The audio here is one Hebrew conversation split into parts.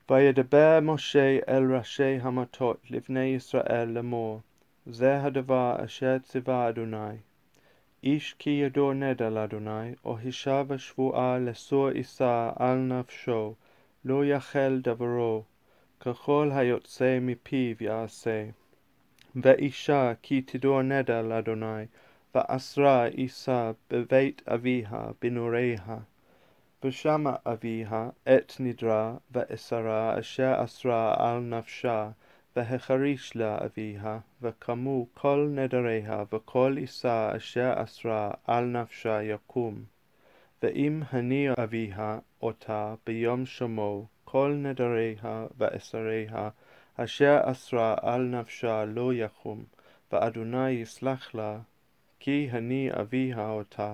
וידבר משה אל ראשי המטות לבני ישראל לאמור, זה הדבר אשר ציווה אדוני. איש כי ידור נדר לאדוני, או הישבע שבועה לסור עיסה על נפשו, לא יחל דברו, ככל היוצא מפיו יעשה. ואישה כי תדור נדר לאדוני, ואסרה עיסה בבית אביה בנעוריה. ושמע אביה את נדרה ואסרה אשר אסרה על נפשה, והחריש לה אביה, וקמו כל נדריה וכל עיסה אשר אסרה על נפשה יקום. ואם הניע אביה אותה ביום שמו, כל נדריה ואסריה אשר אסרה על נפשה לא יקום, ואדוני יסלח לה, כי הניע אביה אותה.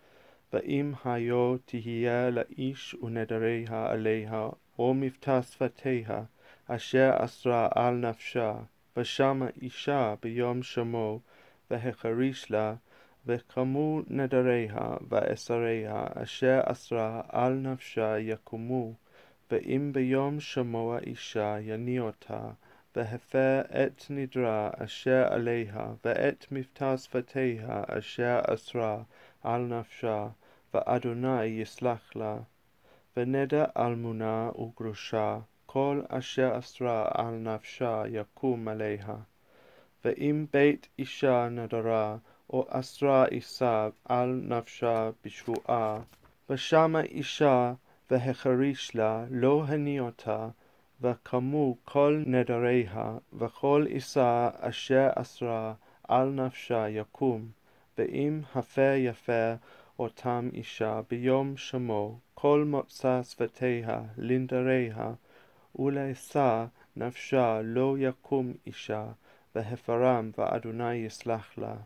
ואם היו תהיה לאיש ונדריה עליה, או מבטא שפתיה, אשר אסרה על נפשה, ושמע אישה ביום שמו, והחריש לה, וקמו נדריה ואסריה, אשר אסרה על נפשה יקומו, ואם ביום שמו האישה יניע אותה, והפר את נדרה אשר עליה, ואת מבטא שפתיה אשר אסרה על נפשה, ואדוני יסלח לה. ונדר אלמונה וגרושה, כל אשר אסרה על נפשה יקום עליה. ואם בית אישה נדרה, או אסרה עיסה על נפשה בשבועה, ושמע אישה והחריש לה, לא הניע אותה, וקמו כל נדריה, וכל עיסה אשר אסרה על נפשה יקום. ואם הפר יפר אותם אישה ביום שמו, כל מוצא שפתיה לנדריה, ולעיסה נפשה לא יקום אישה, והפרם ואדוני יסלח לה.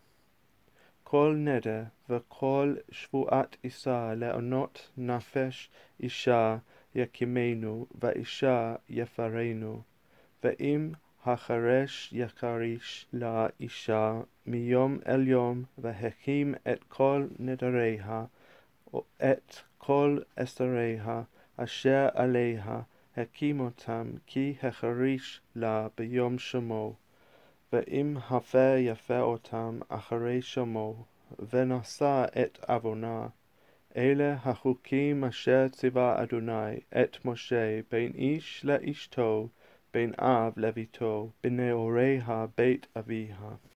כל נדר וכל שבועת עיסה לענות נפש אישה יקימנו, ואישה יפרנו. ואם החרש יחריש לה אישה מיום אל יום, והקים את כל נדריה, או את כל אסריה אשר עליה, הקים אותם, כי החריש לה ביום שמו. ואם הפר יפר אותם אחרי שמו, ונשא את עוונה, אלה החוקים אשר ציווה אדוני את משה בין איש לאשתו, בין אב לביתו, בנעוריה בית אביה.